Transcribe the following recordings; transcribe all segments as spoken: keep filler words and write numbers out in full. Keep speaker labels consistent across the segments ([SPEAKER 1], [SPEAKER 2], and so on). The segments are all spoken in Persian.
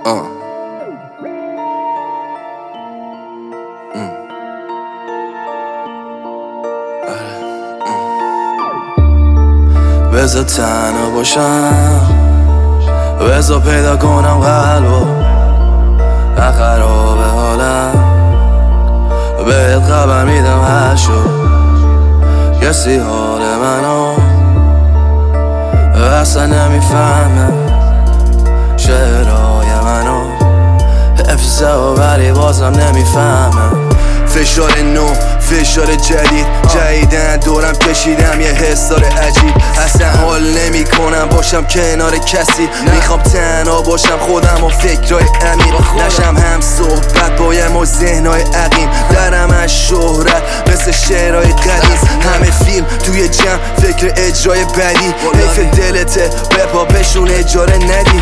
[SPEAKER 1] آه. ام. بذار تنها باشم، بذار پیدا کنم قلبو خراب حالم، بهت خبر میدم هر شد کسی حال منو اصلا نمیفهمه، شعرهای منو حفظه و ولی بازم نمیفهمه. فشار نو، فشار جدید، جدیدن دورم کشیدم یه حسار عجیب. اصلا حال نمی کنم باشم کنار کسی، میخوام تنها باشم خودم و فکرهای عمیق، نشم هم صحبت بایم و ذهنهای عقیم، درم از شهرت مثل شعرهای قدیم، همه فیلم توی جمع فکر اجرای بدی، حیف دلته بپا بشون اجاره ندی.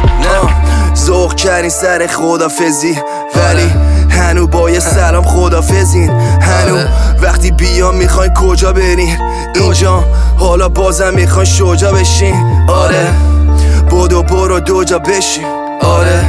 [SPEAKER 1] ذوق کردین سر خدافزی ولی هنو با یه سلام خدافزین، هنو وقتی بیام میخواین کجا برین اینجا، حالا بازم میخواین شجا بشین. آره بدو برو دو جا بشین، آره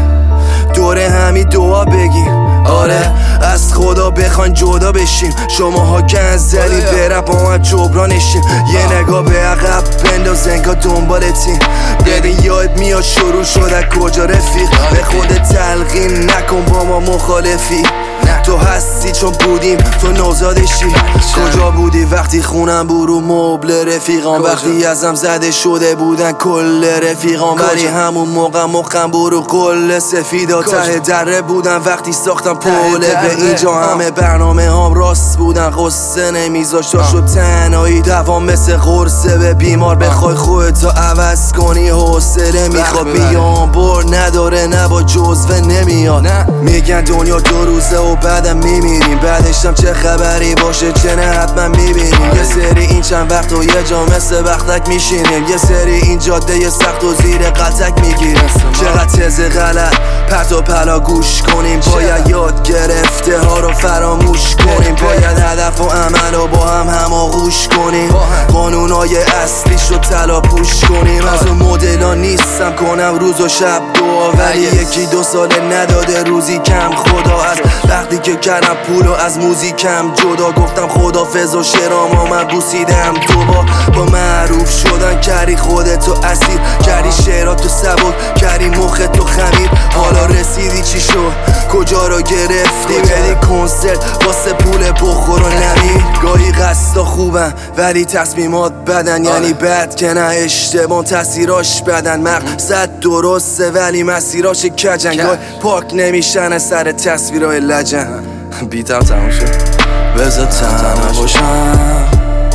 [SPEAKER 1] دوره همین دعا بگیم، آره از خدا بخواین جدا بشیم، شماها گند زدید برم با من جبرانشیم، یه نگاه به عقب بنداز انگار دنبالتیم، بدین یاد میاد شروع شد کجا رفیق، به خودت تلقین نکن با ما مخالفی، تو هستی چون بودیم تو نوزادشی، کجا بودی وقتی خونم برو مبل رفیقان، وقتی ازم زده شده بودن کل رفیقان، ولی همون موقع مخم برو قل سفیدا ته دره بودن وقتی ساختم پوله به اینجا، همه برنامه هم راست بودن قصه نمیذاشت شد تنهایی دوام مثل قرصه به بیمار، بخوای خودتو عوض کنی حوصله میخواد، بیام بر نداره نه با جزوه نمیاد، میگن دنیا دو روزه و بعدم میمیریم، بعدشم چه خبری باشه چه نه حتما میبینیم، یه سری این چند وقت و یه جا مثل وقتک میشینیم، یه سری این جاده یه سخت و زیر قطک میگیریم، چقدر تز غلط پرت و پلا گوش کنیم، باید یاد گرفته ها رو فراموش کنیم، باید هدف و عمل رو با هم هماغوش کنیم، قانونای اصلیش رو طلا پوش کنیم، از اون مدلا نیستم کنم روز و شب دعا، ولی یکی دو ساله نداده روزی کم خدا، از وقتی که کردم پولو از موزیکم جدا، گفتم خدافظ و شعرامو من بوسیدم دوبار، با معروف شدن کردی خودتو اسیر، کردی شعراتو سبک کردی مختو خمیر، حالا رسیدی چی شد کجا رو گرفتی، بدی کنسرت واسه پول بخور و نمیر، گاهی قصدا خوبن ولی تصمیمات بدن، یعنی بد که نه اشتباه تاثیراش بدن، مقصد درسته ولی مسیراش کجن، گاهی پاک نمیشن سر تصویرهای لجن. بیتم تموم شد، بذار تنها باشم،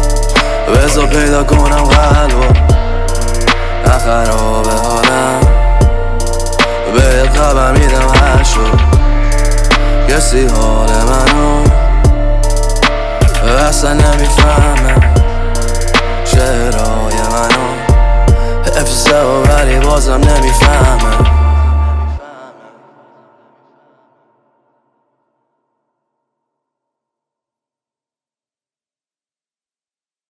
[SPEAKER 1] بذار پیدا کنم قلبو خراب حالم، بهت خبر میدم هر شد کسی حال منو اصلا نمیفهمه، شعرهای منو حفظه و ولی بازم نمیفهمه.